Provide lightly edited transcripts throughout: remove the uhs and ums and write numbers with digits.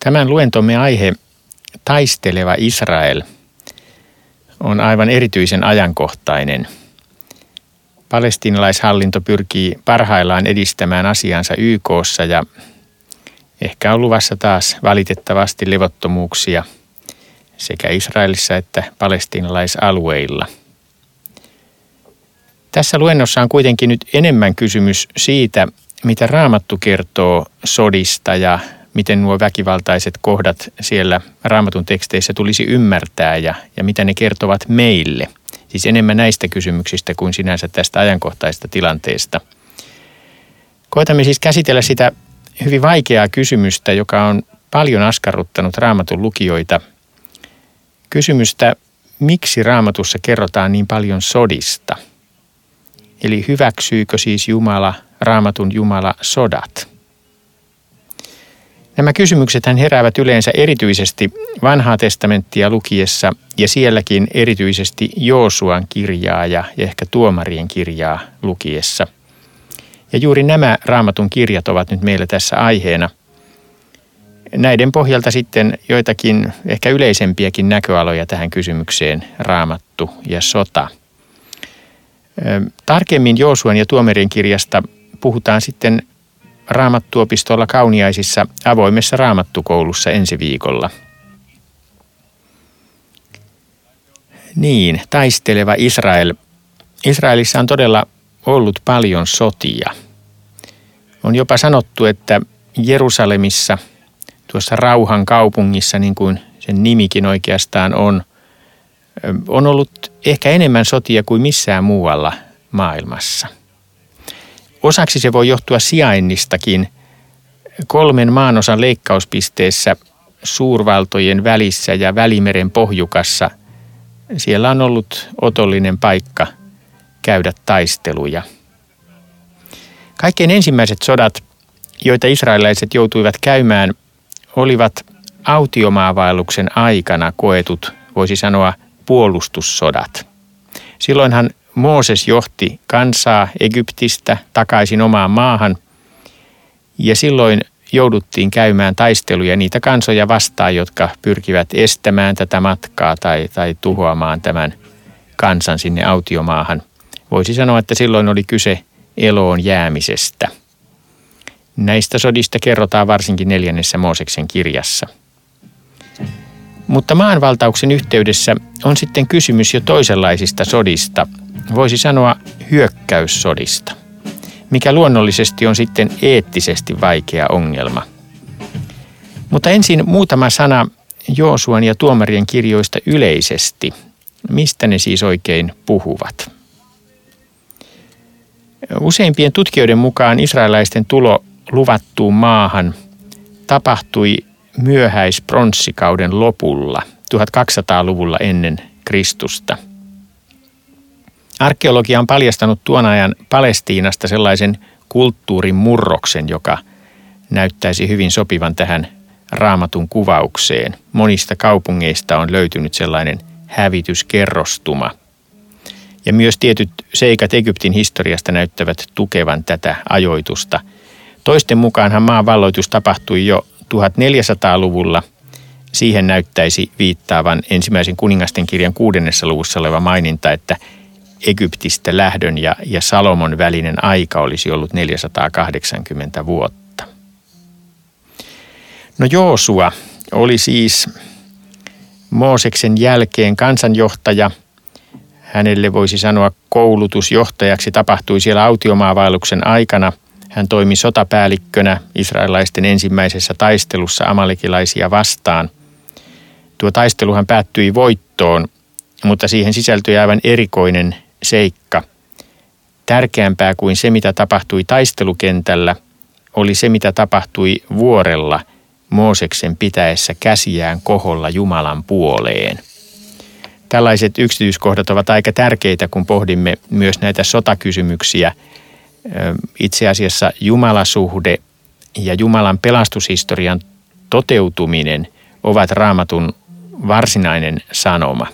Tämän luentomme aihe, taisteleva Israel, on aivan erityisen ajankohtainen. Palestiinalaishallinto pyrkii parhaillaan edistämään asiansa YK:ssa ja ehkä on luvassa taas valitettavasti levottomuuksia sekä Israelissa että palestiinalaisalueilla. Tässä luennossa on kuitenkin nyt enemmän kysymys siitä, mitä Raamattu kertoo sodista ja miten nuo väkivaltaiset kohdat siellä Raamatun teksteissä tulisi ymmärtää ja mitä ne kertovat meille. Siis enemmän näistä kysymyksistä kuin sinänsä tästä ajankohtaisesta tilanteesta. Koetamme siis käsitellä sitä hyvin vaikeaa kysymystä, joka on paljon askarruttanut Raamatun lukijoita. Kysymystä, miksi Raamatussa kerrotaan niin paljon sodista? Eli hyväksyykö siis Jumala, Raamatun Jumala, sodat? Nämä kysymyksethän heräävät yleensä erityisesti Vanhaa testamenttia lukiessa ja sielläkin erityisesti Joosuan kirjaa ja ehkä Tuomarien kirjaa lukiessa. Ja juuri nämä Raamatun kirjat ovat nyt meillä tässä aiheena. Näiden pohjalta sitten joitakin ehkä yleisempiäkin näköaloja tähän kysymykseen Raamattu ja sota. Tarkemmin Joosuan ja Tuomarien kirjasta puhutaan sitten Raamattuopistolla Kauniaisissa avoimessa Raamattukoulussa ensi viikolla. Niin, taisteleva Israel. Israelissa on todella ollut paljon sotia. On jopa sanottu, että Jerusalemissa, tuossa rauhan kaupungissa, niin kuin sen nimikin oikeastaan on ollut ehkä enemmän sotia kuin missään muualla maailmassa. Osaksi se voi johtua sijainnistakin. 3 maanosan leikkauspisteessä suurvaltojen välissä ja Välimeren pohjukassa siellä on ollut otollinen paikka käydä taisteluja. Kaikkein ensimmäiset sodat, joita israelilaiset joutuivat käymään, olivat autiomaavaelluksen aikana koetut, voisi sanoa, puolustussodat. Silloinhan Mooses johti kansaa Egyptistä takaisin omaan maahan ja silloin jouduttiin käymään taisteluja niitä kansoja vastaan, jotka pyrkivät estämään tätä matkaa tai tuhoamaan tämän kansan sinne autiomaahan. Voisi sanoa, että silloin oli kyse eloon jäämisestä. Näistä sodista kerrotaan varsinkin 4. Mooseksen kirjassa. Mutta maanvaltauksen yhteydessä on sitten kysymys jo toisenlaisista sodista, voisi sanoa hyökkäyssodista, mikä luonnollisesti on sitten eettisesti vaikea ongelma. Mutta ensin muutama sana Joosuan ja Tuomarien kirjoista yleisesti. Mistä ne siis oikein puhuvat? Useimpien tutkijoiden mukaan israelaisten tulo luvattuun maahan tapahtui myöhäispronsssikauden lopulla, 1200-luvulla ennen Kristusta. Arkeologia on paljastanut tuon ajan Palestiinasta sellaisen kulttuurin murroksen, joka näyttäisi hyvin sopivan tähän Raamatun kuvaukseen. Monista kaupungeista on löytynyt sellainen hävityskerrostuma. Ja myös tietyt seikat Egyptin historiasta näyttävät tukevan tätä ajoitusta. Toisten mukaanhan maan valloitus tapahtui jo 1400-luvulla. Siihen näyttäisi viittaavan ensimmäisen kuningasten kirjan 6. luvussa oleva maininta, että Egyptistä lähdön ja Salomon välinen aika olisi ollut 480 vuotta. No Joosua oli siis Mooseksen jälkeen kansanjohtaja. Hänelle voisi sanoa koulutusjohtajaksi tapahtui siellä autiomaavaelluksen aikana. Hän toimi sotapäällikkönä israelaisten ensimmäisessä taistelussa amalekilaisia vastaan. Tuo taisteluhan päättyi voittoon, mutta siihen sisältyi aivan erikoinen seikka. Tärkeämpää kuin se, mitä tapahtui taistelukentällä, oli se, mitä tapahtui vuorella Mooseksen pitäessä käsiään koholla Jumalan puoleen. Tällaiset yksityiskohdat ovat aika tärkeitä, kun pohdimme myös näitä sotakysymyksiä. Itse asiassa jumalasuhde ja Jumalan pelastushistorian toteutuminen ovat Raamatun varsinainen sanoma.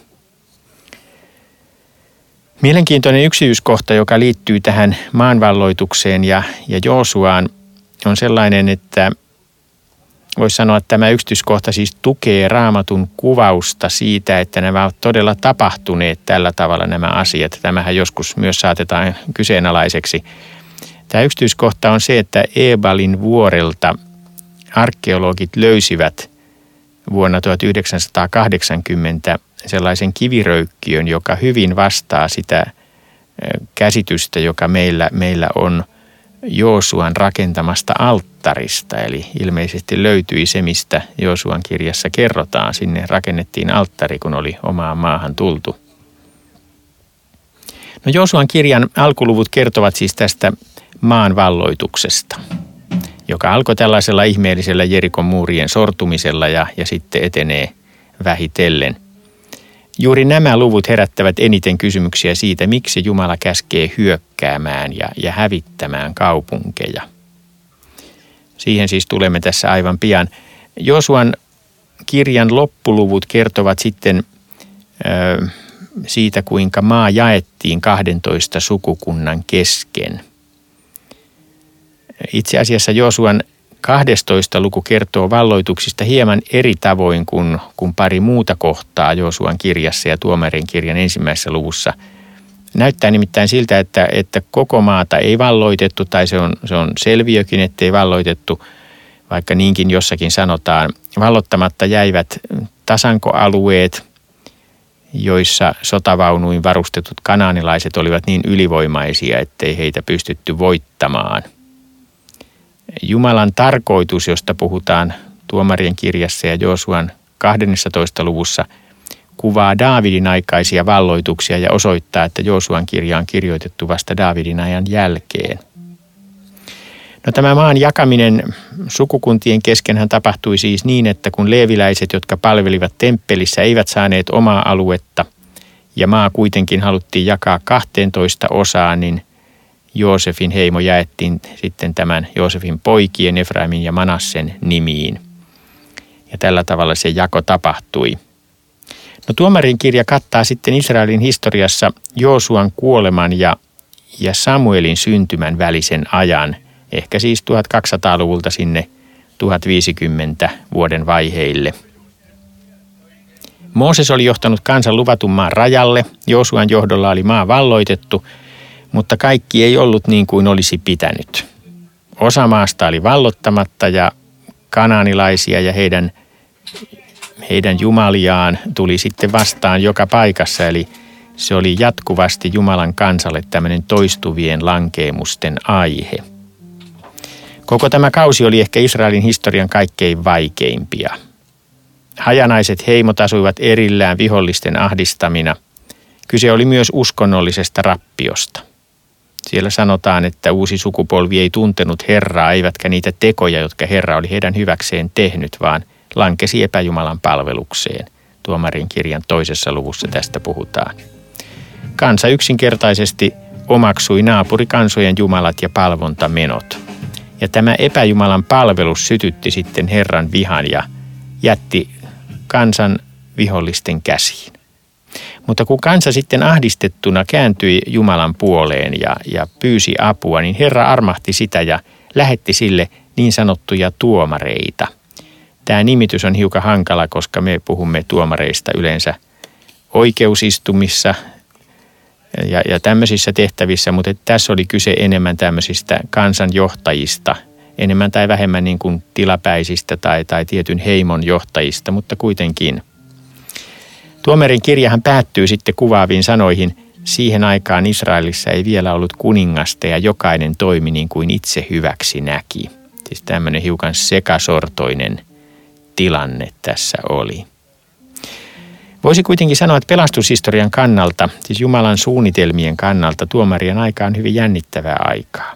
Mielenkiintoinen yksityiskohta, joka liittyy tähän maanvalloitukseen ja Joosuaan, on sellainen, että voisi sanoa, että tämä yksityiskohta siis tukee Raamatun kuvausta siitä, että nämä ovat todella tapahtuneet tällä tavalla nämä asiat. Tämähän joskus myös saatetaan kyseenalaiseksi. Tämä yksityiskohta on se, että Ebalin vuorelta arkeologit löysivät vuonna 1980 sellaisen kiviröykkiön, joka hyvin vastaa sitä käsitystä, joka meillä on Joosuan rakentamasta alttarista. Eli ilmeisesti löytyi se, mistä Joosuan kirjassa kerrotaan. Sinne rakennettiin alttari, kun oli omaan maahan tultu. No Joosuan kirjan alkuluvut kertovat siis tästä maan valloituksesta, joka alkoi tällaisella ihmeellisellä Jerikon muurien sortumisella ja sitten etenee vähitellen. Juuri nämä luvut herättävät eniten kysymyksiä siitä, miksi Jumala käskee hyökkäämään ja hävittämään kaupunkeja. Siihen siis tulemme tässä aivan pian. Joosuan kirjan loppuluvut kertovat sitten siitä, kuinka maa jaettiin 12 sukukunnan kesken. Itse asiassa Joosuan 12. luku kertoo valloituksista hieman eri tavoin kuin pari muuta kohtaa Joosuan kirjassa ja Tuomarien kirjan 1. luvussa. Näyttää nimittäin siltä, että koko maata ei valloitettu, tai se on selviökin, ettei valloitettu, vaikka niinkin jossakin sanotaan. Vallottamatta jäivät tasankoalueet, joissa sotavaunuin varustetut kanaanilaiset olivat niin ylivoimaisia, ettei heitä pystytty voittamaan. Jumalan tarkoitus, josta puhutaan Tuomarien kirjassa ja Joosuan 12. luvussa, kuvaa Daavidin aikaisia valloituksia ja osoittaa, että Joosuan kirja on kirjoitettu vasta Daavidin ajan jälkeen. No, tämä maan jakaminen sukukuntien keskenhän tapahtui siis niin, että kun leeviläiset, jotka palvelivat temppelissä, eivät saaneet omaa aluetta ja maa kuitenkin haluttiin jakaa 12 osaan, niin Joosefin heimo jaettiin sitten tämän Joosefin poikien Efraimin ja Manassen nimiin. Ja tällä tavalla se jako tapahtui. No, Tuomarien kirja kattaa sitten Israelin historiassa Joosuan kuoleman ja Samuelin syntymän välisen ajan, ehkä siis 1200-luvulta sinne 1050 vuoden vaiheille. Mooses oli johtanut kansan luvatun maan rajalle, Joosuan johdolla oli maa valloitettu, mutta kaikki ei ollut niin kuin olisi pitänyt. Osa maasta oli vallottamatta ja kanaanilaisia ja heidän jumaliaan tuli sitten vastaan joka paikassa. Eli se oli jatkuvasti Jumalan kansalle tämmöinen toistuvien lankeemusten aihe. Koko tämä kausi oli ehkä Israelin historian kaikkein vaikeimpia. Hajanaiset heimot asuivat erillään vihollisten ahdistamina. Kyse oli myös uskonnollisesta rappiosta. Siellä sanotaan, että uusi sukupolvi ei tuntenut Herraa, eivätkä niitä tekoja, jotka Herra oli heidän hyväkseen tehnyt, vaan lankesi epäjumalan palvelukseen. Tuomarien kirjan 2. luvussa tästä puhutaan. Kansa yksinkertaisesti omaksui naapurikansojen jumalat ja palvontamenot. Ja tämä epäjumalan palvelus sytytti sitten Herran vihan ja jätti kansan vihollisten käsiin. Mutta kun kansa sitten ahdistettuna kääntyi Jumalan puoleen ja pyysi apua, niin Herra armahti sitä ja lähetti sille niin sanottuja tuomareita. Tämä nimitys on hiukan hankala, koska me puhumme tuomareista yleensä oikeusistumissa ja tämmöisissä tehtävissä, mutta tässä oli kyse enemmän tämmöisistä kansanjohtajista, enemmän tai vähemmän niin kuin tilapäisistä tai tietyn heimon johtajista, mutta kuitenkin. Tuomarien kirjahan päättyy sitten kuvaaviin sanoihin, siihen aikaan Israelissa ei vielä ollut kuningasta ja jokainen toimi niin kuin itse hyväksi näki. Siis tämmöinen hiukan sekasortoinen tilanne tässä oli. Voisi kuitenkin sanoa, että pelastushistorian kannalta, siis Jumalan suunnitelmien kannalta, tuomarien aika on hyvin jännittävää aikaa.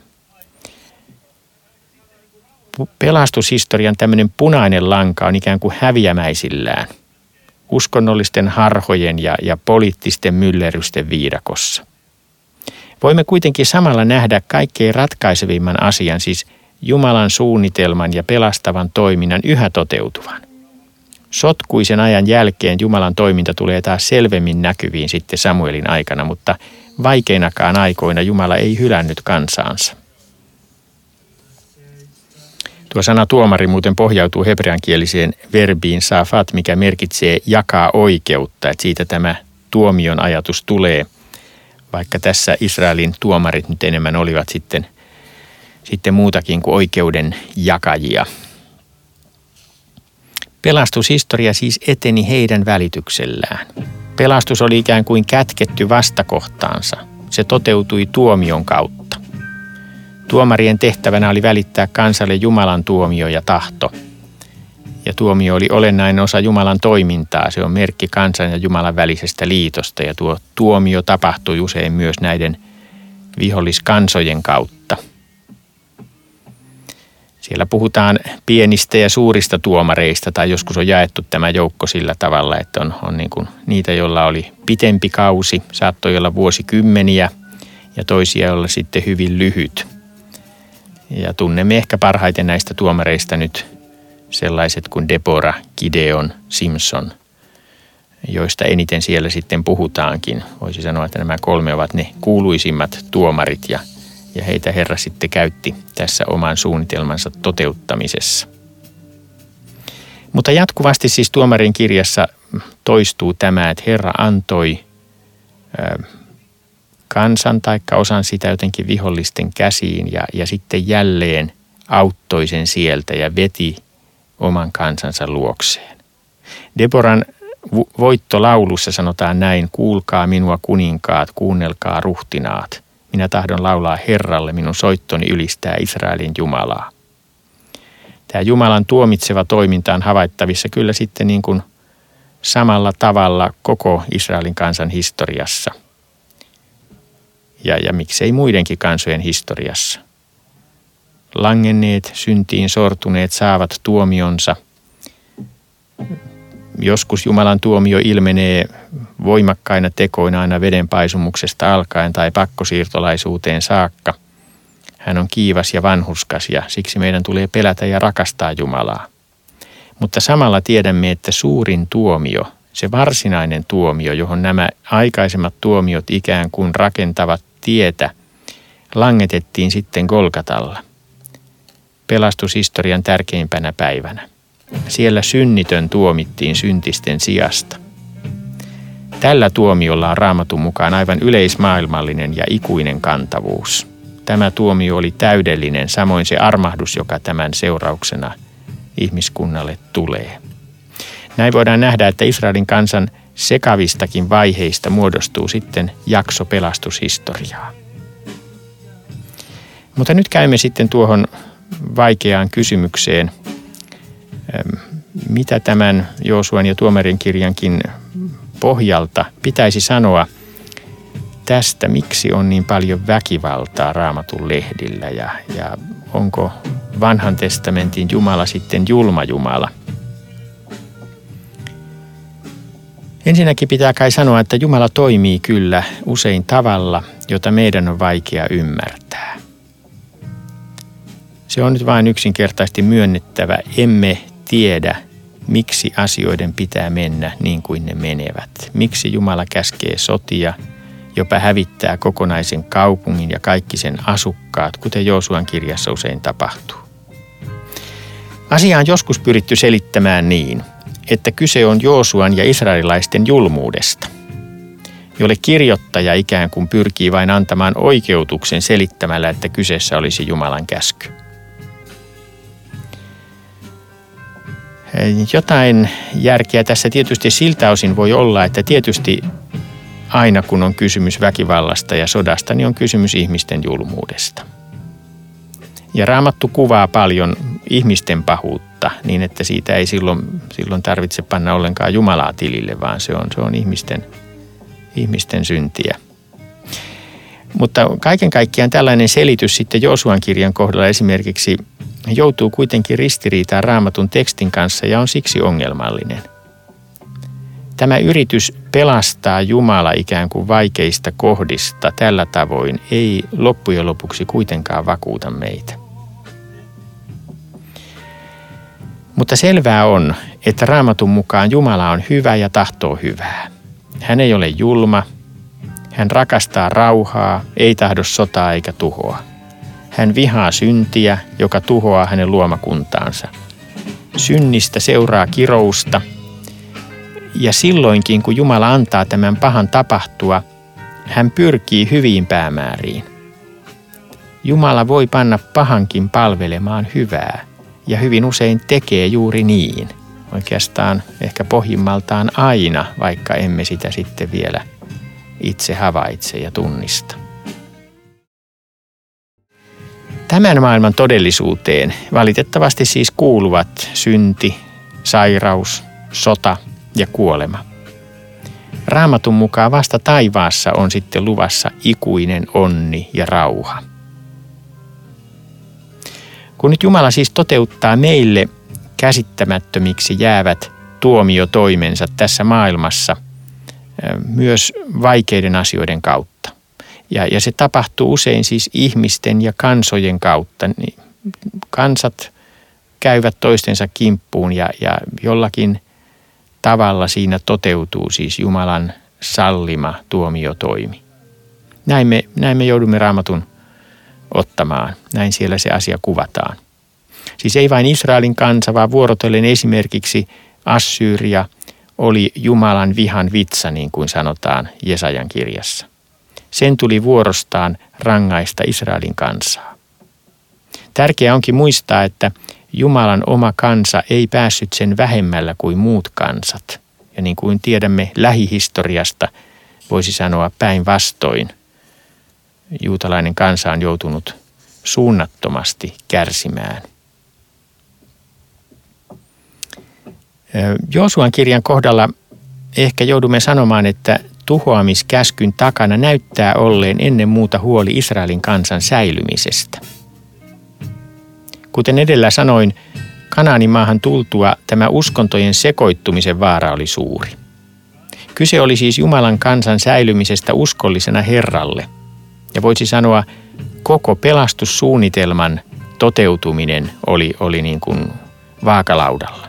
Pelastushistorian tämmöinen punainen lanka on ikään kuin häviämäisillään uskonnollisten harhojen ja poliittisten myllerrysten viidakossa. Voimme kuitenkin samalla nähdä kaikkein ratkaisevimman asian, siis Jumalan suunnitelman ja pelastavan toiminnan yhä toteutuvan. Sotkuisen ajan jälkeen Jumalan toiminta tulee taas selvemmin näkyviin sitten Samuelin aikana, mutta vaikeinakaan aikoina Jumala ei hylännyt kansaansa. Tuo sana tuomari muuten pohjautuu hebreankieliseen verbiin safat, mikä merkitsee jakaa oikeutta. Että siitä tämä tuomion ajatus tulee, vaikka tässä Israelin tuomarit nyt enemmän olivat sitten muutakin kuin oikeuden jakajia. Pelastushistoria siis eteni heidän välityksellään. Pelastus oli ikään kuin kätketty vastakohtaansa. Se toteutui tuomion kautta. Tuomarien tehtävänä oli välittää kansalle Jumalan tuomio ja tahto. Ja tuomio oli olennainen osa Jumalan toimintaa. Se on merkki kansan ja Jumalan välisestä liitosta. Ja tuo tuomio tapahtui usein myös näiden viholliskansojen kautta. Siellä puhutaan pienistä ja suurista tuomareista, tai joskus on jaettu tämä joukko sillä tavalla, että on niin kuin niitä, joilla oli pitempi kausi, saattoi olla vuosikymmeniä, ja toisia olla sitten hyvin lyhyt. Ja tunnemme ehkä parhaiten näistä tuomareista nyt sellaiset kuin Deborah, Gideon, Simson, joista eniten siellä sitten puhutaankin. Voisi sanoa, että nämä 3 ovat ne kuuluisimmat tuomarit, ja heitä Herra sitten käytti tässä oman suunnitelmansa toteuttamisessa. Mutta jatkuvasti siis tuomarin kirjassa toistuu tämä, että Herra antoi kansan taikka osan sitä jotenkin vihollisten käsiin ja sitten jälleen auttoi sen sieltä ja veti oman kansansa luokseen. Deboran voittolaulussa sanotaan näin: kuulkaa minua kuninkaat, kuunnelkaa ruhtinaat. Minä tahdon laulaa Herralle, minun soittoni ylistää Israelin Jumalaa. Tämä Jumalan tuomitseva toiminta on havaittavissa kyllä sitten niin kuin samalla tavalla koko Israelin kansan historiassa. Ja miksei muidenkin kansojen historiassa. Langenneet, syntiin sortuneet saavat tuomionsa. Joskus Jumalan tuomio ilmenee voimakkaina tekoina aina vedenpaisumuksesta alkaen tai pakkosiirtolaisuuteen saakka. Hän on kiivas ja vanhurskas ja siksi meidän tulee pelätä ja rakastaa Jumalaa. Mutta samalla tiedämme, että suurin tuomio, se varsinainen tuomio, johon nämä aikaisemmat tuomiot ikään kuin rakentavat tietä, langetettiin sitten Golgatalla, pelastushistorian tärkeimpänä päivänä. Siellä synnitön tuomittiin syntisten sijasta. Tällä tuomiolla on Raamatun mukaan aivan yleismaailmallinen ja ikuinen kantavuus. Tämä tuomio oli täydellinen, samoin se armahdus, joka tämän seurauksena ihmiskunnalle tulee. Näin voidaan nähdä, että Israelin kansan sekavistakin vaiheista muodostuu sitten jakso pelastushistoriaa. Mutta nyt käymme sitten tuohon vaikeaan kysymykseen, mitä tämän Joosuan ja Tuomarien kirjankin pohjalta pitäisi sanoa tästä, miksi on niin paljon väkivaltaa Raamatun lehdillä ja onko vanhan testamentin Jumala sitten julma Jumala. Ensinnäkin pitää kai sanoa, että Jumala toimii kyllä usein tavalla, jota meidän on vaikea ymmärtää. Se on nyt vain yksinkertaisesti myönnettävä, emme tiedä, miksi asioiden pitää mennä niin kuin ne menevät. Miksi Jumala käskee sotia, jopa hävittää kokonaisen kaupungin ja kaikki sen asukkaat, kuten Joosuan kirjassa usein tapahtuu. Asia on joskus pyritty selittämään niin, että kyse on Joosuan ja israelilaisten julmuudesta, jolle kirjoittaja ikään kuin pyrkii vain antamaan oikeutuksen selittämällä, että kyseessä olisi Jumalan käsky. Jotain järkeä tässä tietysti siltä osin voi olla, että tietysti aina kun on kysymys väkivallasta ja sodasta, niin on kysymys ihmisten julmuudesta. Ja Raamattu kuvaa paljon ihmisten pahuutta niin, että siitä ei silloin tarvitse panna ollenkaan Jumalaa tilille, vaan se on ihmisten syntiä. Mutta kaiken kaikkiaan tällainen selitys sitten Joosuan kirjan kohdalla esimerkiksi joutuu kuitenkin ristiriitaan Raamatun tekstin kanssa ja on siksi ongelmallinen. Tämä yritys pelastaa Jumala ikään kuin vaikeista kohdista tällä tavoin ei loppujen lopuksi kuitenkaan vakuuta meitä. Mutta selvää on, että Raamatun mukaan Jumala on hyvä ja tahtoo hyvää. Hän ei ole julma, hän rakastaa rauhaa, ei tahdo sotaa eikä tuhoa. Hän vihaa syntiä, joka tuhoaa hänen luomakuntaansa. Synnistä seuraa kirousta, ja silloinkin, kun Jumala antaa tämän pahan tapahtua, hän pyrkii hyviin päämääriin. Jumala voi panna pahankin palvelemaan hyvää, ja hyvin usein tekee juuri niin. Oikeastaan ehkä pohjimmaltaan aina, vaikka emme sitä sitten vielä itse havaitse ja tunnista. Tämän maailman todellisuuteen valitettavasti siis kuuluvat synti, sairaus, sota ja kuolema. Raamatun mukaan vasta taivaassa on sitten luvassa ikuinen onni ja rauha. Kun nyt Jumala siis toteuttaa meille käsittämättömiksi jäävät tuomiotoimensa tässä maailmassa myös vaikeiden asioiden kautta. Ja se tapahtuu usein siis ihmisten ja kansojen kautta. Kansat käyvät toistensa kimppuun ja jollakin tavalla siinä toteutuu siis Jumalan sallima tuomiotoimi. Näin me joudumme Raamatun ottamaan. Näin siellä se asia kuvataan. Siis ei vain Israelin kansa, vaan vuorotellen esimerkiksi Assyria oli Jumalan vihan vitsa, niin kuin sanotaan Jesajan kirjassa. Sen tuli vuorostaan rangaista Israelin kansaa. Tärkeää onkin muistaa, että Jumalan oma kansa ei päässyt sen vähemmällä kuin muut kansat. Ja niin kuin tiedämme lähihistoriasta, voisi sanoa päinvastoin. Juutalainen kansa on joutunut suunnattomasti kärsimään. Joosuan kirjan kohdalla ehkä joudumme sanomaan, että tuhoamiskäskyn takana näyttää olleen ennen muuta huoli Israelin kansan säilymisestä. Kuten edellä sanoin, Kanaanin maahan tultua tämä uskontojen sekoittumisen vaara oli suuri. Kyse oli siis Jumalan kansan säilymisestä uskollisena Herralle. Ja voisi sanoa, koko pelastussuunnitelman toteutuminen oli niin kuin vaakalaudalla.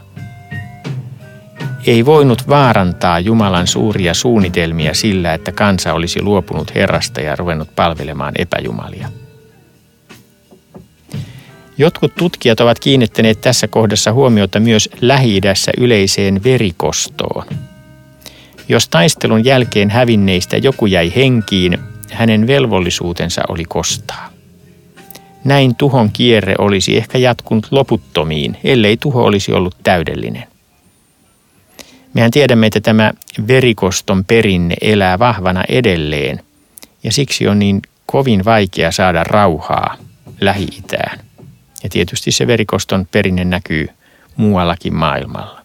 Ei voinut vaarantaa Jumalan suuria suunnitelmia sillä, että kansa olisi luopunut Herrasta ja ruvennut palvelemaan epäjumalia. Jotkut tutkijat ovat kiinnittäneet tässä kohdassa huomiota myös Lähi-idässä yleiseen verikostoon. Jos taistelun jälkeen hävinneistä joku jäi henkiin, hänen velvollisuutensa oli kostaa. Näin tuhon kierre olisi ehkä jatkunut loputtomiin, ellei tuho olisi ollut täydellinen. Mehän tiedämme, että tämä verikoston perinne elää vahvana edelleen, ja siksi on niin kovin vaikea saada rauhaa Lähi-itään. Ja tietysti se verikoston perinne näkyy muuallakin maailmalla.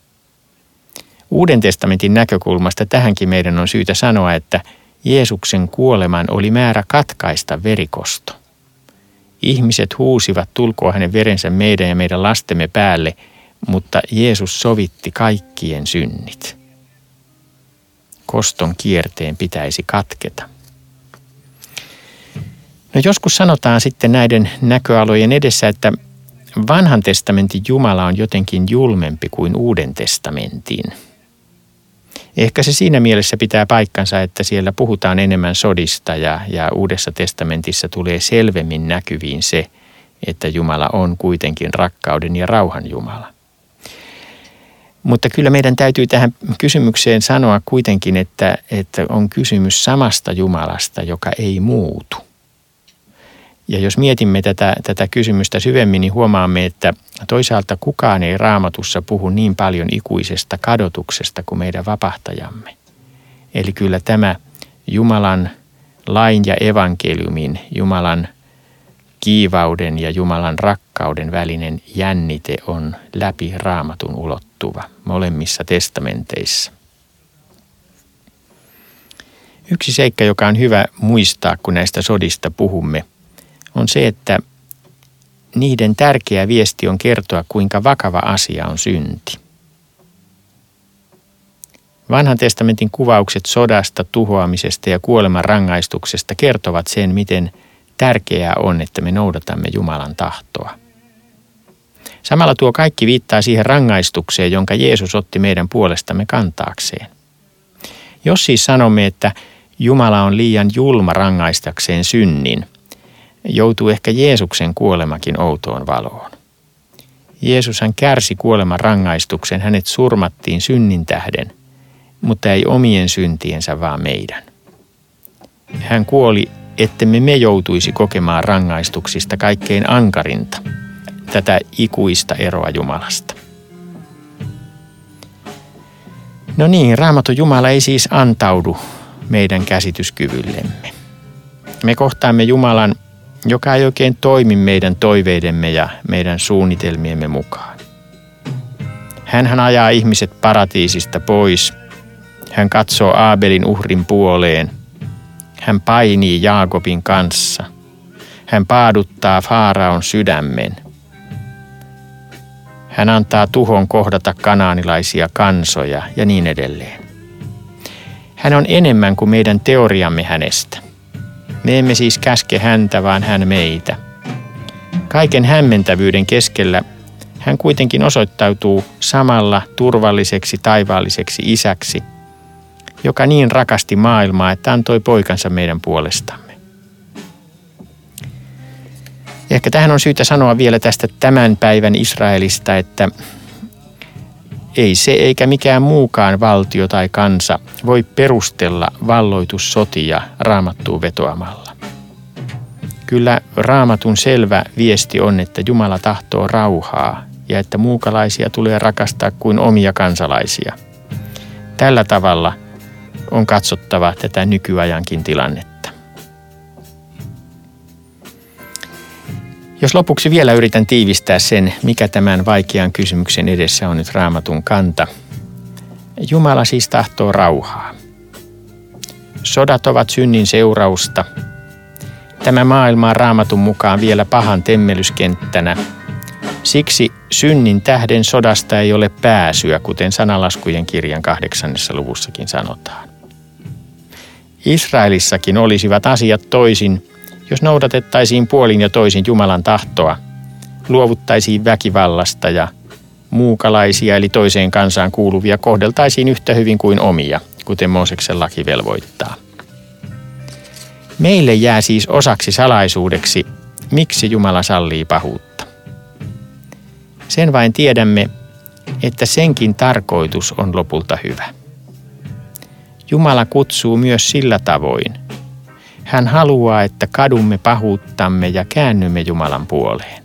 Uuden testamentin näkökulmasta tähänkin meidän on syytä sanoa, että Jeesuksen kuoleman oli määrä katkaista verikosto. Ihmiset huusivat, tulkoon hänen verensä meidän ja meidän lastemme päälle, mutta Jeesus sovitti kaikkien synnit. Koston kierteen pitäisi katketa. No joskus sanotaan sitten näiden näköalojen edessä, että Vanhan testamentin Jumala on jotenkin julmempi kuin Uuden testamentin. Ehkä se siinä mielessä pitää paikkansa, että siellä puhutaan enemmän sodista ja Uudessa testamentissa tulee selvemmin näkyviin se, että Jumala on kuitenkin rakkauden ja rauhan Jumala. Mutta kyllä meidän täytyy tähän kysymykseen sanoa kuitenkin, että on kysymys samasta Jumalasta, joka ei muutu. Ja jos mietimme tätä kysymystä syvemmin, niin huomaamme, että toisaalta kukaan ei Raamatussa puhu niin paljon ikuisesta kadotuksesta kuin meidän vapahtajamme. Eli kyllä tämä Jumalan lain ja evankeliumin, Jumalan kiivauden ja Jumalan rakkauden välinen jännite on läpi Raamatun ulottuva molemmissa testamenteissa. Yksi seikka, joka on hyvä muistaa, kun näistä sodista puhumme, on se, että niiden tärkeä viesti on kertoa, kuinka vakava asia on synti. Vanhan testamentin kuvaukset sodasta, tuhoamisesta ja kuoleman rangaistuksesta kertovat sen, miten tärkeää on, että me noudatamme Jumalan tahtoa. Samalla tuo kaikki viittaa siihen rangaistukseen, jonka Jeesus otti meidän puolestamme kantaakseen. Jos siis sanomme, että Jumala on liian julma rangaistakseen synnin, joutuu ehkä Jeesuksen kuolemakin outoon valoon. Jeesus hän kärsi kuoleman rangaistuksen, hänet surmattiin synnin tähden, mutta ei omien syntiensä, vaan meidän. Hän kuoli, ettemme me joutuisi kokemaan rangaistuksista kaikkein ankarinta, tätä ikuista eroa Jumalasta. No niin, Raamatun Jumala ei siis antaudu meidän käsityskyvyllemme. Me kohtaamme Jumalan, joka ei oikein toimi meidän toiveidemme ja meidän suunnitelmiemme mukaan. Hänhän ajaa ihmiset paratiisista pois. Hän katsoo Aabelin uhrin puoleen. Hän painii Jaakobin kanssa. Hän paaduttaa Faaraon sydämen. Hän antaa tuhon kohdata kanaanilaisia kansoja ja niin edelleen. Hän on enemmän kuin meidän teoriamme hänestä. Me emme siis käske häntä, vaan hän meitä. Kaiken hämmentävyyden keskellä hän kuitenkin osoittautuu samalla turvalliseksi taivaalliseksi isäksi, joka niin rakasti maailmaa, että antoi poikansa meidän puolestamme. Ja ehkä tähän on syytä sanoa vielä tästä tämän päivän Israelista, että ei se eikä mikään muukaan valtio tai kansa voi perustella valloitussotia Raamattuun vetoamalla. Kyllä Raamatun selvä viesti on, että Jumala tahtoo rauhaa ja että muukalaisia tulee rakastaa kuin omia kansalaisia. Tällä tavalla on katsottava tätä nykyajankin tilannetta. Jos lopuksi vielä yritän tiivistää sen, mikä tämän vaikean kysymyksen edessä on nyt Raamatun kanta. Jumala siis tahtoo rauhaa. Sodat ovat synnin seurausta. Tämä maailma on Raamatun mukaan vielä pahan temmellyskenttänä. Siksi synnin tähden sodasta ei ole pääsyä, kuten Sananlaskujen kirjan 8. luvussakin sanotaan. Israelissakin olisivat asiat toisin, jos noudatettaisiin puolin ja toisin Jumalan tahtoa, luovuttaisiin väkivallasta ja muukalaisia eli toiseen kansaan kuuluvia kohdeltaisiin yhtä hyvin kuin omia, kuten Mooseksen laki velvoittaa. Meille jää siis osaksi salaisuudeksi, miksi Jumala sallii pahuutta. Sen vain tiedämme, että senkin tarkoitus on lopulta hyvä. Jumala kutsuu myös sillä tavoin. Hän haluaa, että kadumme pahuuttamme ja käännymme Jumalan puoleen.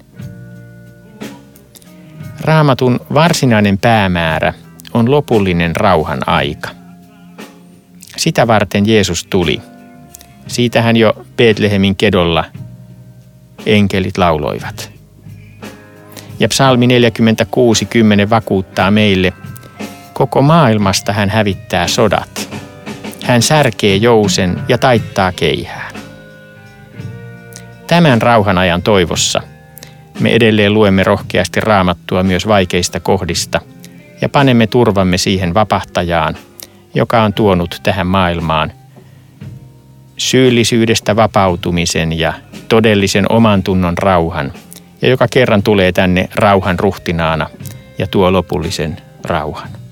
Raamatun varsinainen päämäärä on lopullinen rauhan aika. Sitä varten Jeesus tuli. Siitähän jo Betlehemin kedolla enkelit lauloivat. Ja psalmi 46:10 vakuuttaa meille, koko maailmasta hän hävittää sodat. Hän särkee jousen ja taittaa keihää. Tämän rauhan ajan toivossa me edelleen luemme rohkeasti Raamattua myös vaikeista kohdista ja panemme turvamme siihen vapahtajaan, joka on tuonut tähän maailmaan syyllisyydestä vapautumisen ja todellisen oman tunnon rauhan, ja joka kerran tulee tänne rauhan ruhtinaana ja tuo lopullisen rauhan.